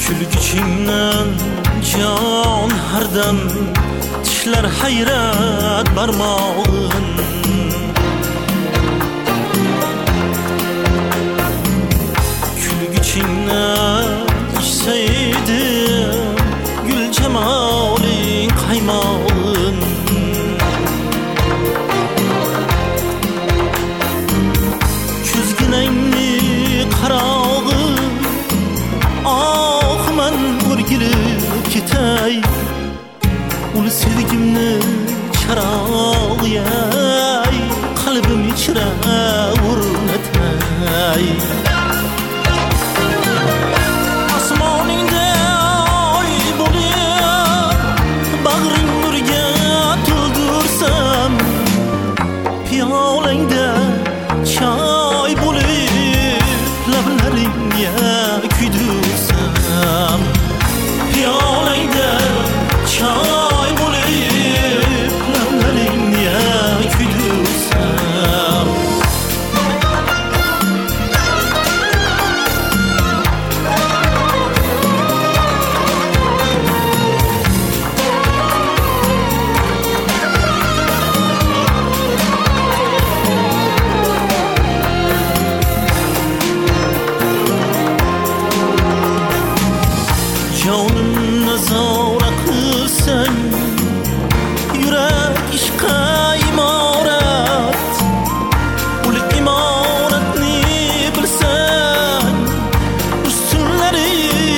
Kulgichingdan jon hardam tishlar hayrat barmog'in. Kulgichingdan ichsaydim gul jamoling qaymog'in. Ko'zginangni qarog'i men o'rgilib ketay, ul sevgimni charog'iyay, qalbim ichra o'rnatay. Osmoningda oy bo'lib bag'ring nurga to'ldirsam, piyolangda choy bo'lib lablaringga kuydirsam, piyolangda choy bo'lib lablaringga kuydirsam. Jonimni zo'ra qilsang, yurak ishqa imorat, ul imoratni bilsang, ustunlari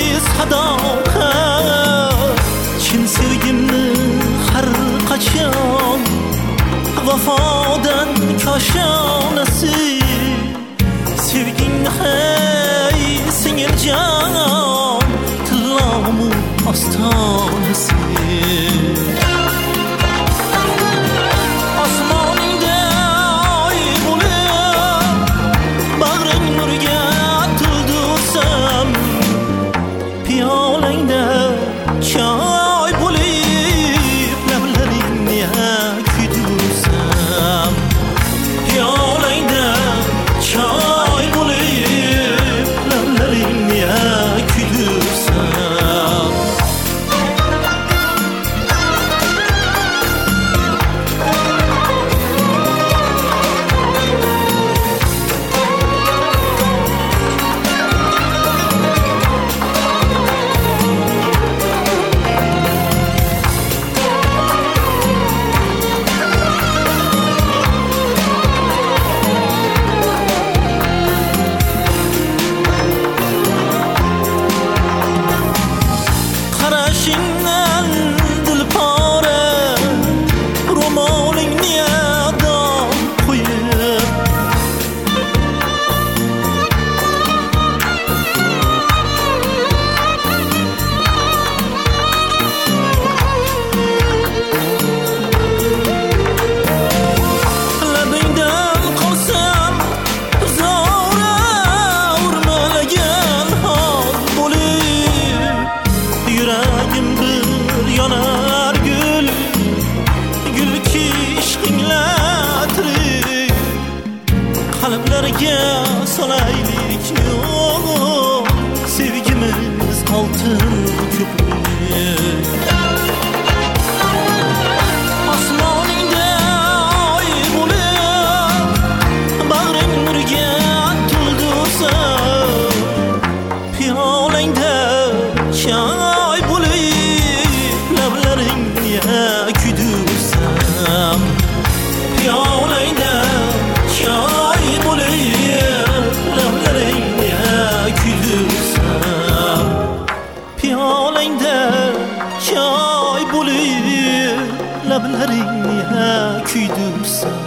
sadoqat. Chin sevgimni har qachon vafodan koshonasi, sevgingni hay singiljon ostonasi. Osmoningda oy bo'lib bag'ring nurga to'ldirsam, piyolangda choy bo'lib lablaringga kuydirsam, piyolangda choy bo'lib lablaringga kuydirsam. Qarashingdan dilpora ro'molingni yodam qo'yib, labingdan qolsam zo'ra urmalagan hol bo'lib, yuragim bir yonar gul, gulki ishqinglatri, qalblarga solaylik yo'l, sevgimiz oltin ko'prik. Osmoningda oy bo'lib bag'ring nurga to'ldirsam, piyolangda choy bo'lib lablaringga kuydirsam, piyolangda choy bo'lib lablaringga kuydirsam, piyolangda choy bo'lib lablaringga kuydirsam.